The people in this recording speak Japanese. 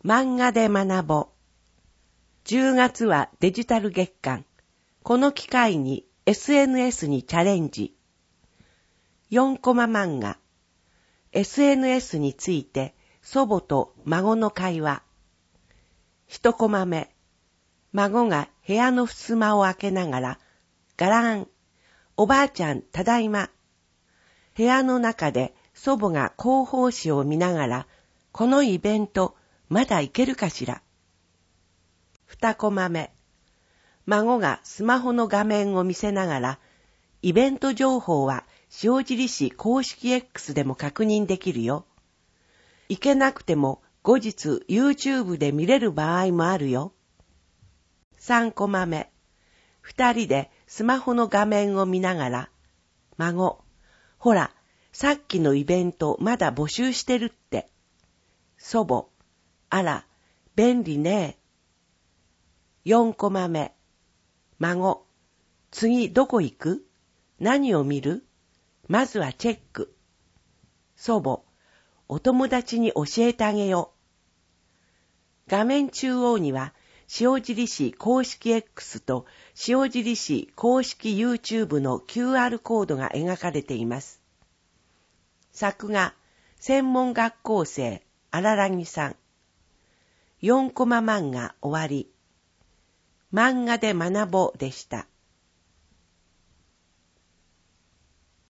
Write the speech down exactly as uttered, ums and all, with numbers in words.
漫画で学ぼう。じゅうがつはデジタル月間。この機会に エスエヌエス にチャレンジ。よんコマ漫画。エスエヌエス について祖母と孫の会話。いちコマ目。孫が部屋の襖を開けながら、ガラン、おばあちゃんただいま。部屋の中で祖母が広報誌を見ながら、このイベントまだ行けるかしら。にコマ目。孫がスマホの画面を見せながら、イベント情報は塩尻市公式 X でも確認できるよ。行けなくても後日 YouTube で見れる場合もあるよ。さんコマ目。二人でスマホの画面を見ながら、孫、ほら、さっきのイベントまだ募集してるって。祖母、あら、便利ね。よんコマ目。孫、次どこ行く？何を見る？まずはチェック。祖母、お友達に教えてあげよう。画面中央には、塩尻市公式 X と塩尻市公式 YouTube の キューアール コードが描かれています。作画、専門学校生、荒らぎさん。よんコマ漫画終わり。漫画で学ぼうでした。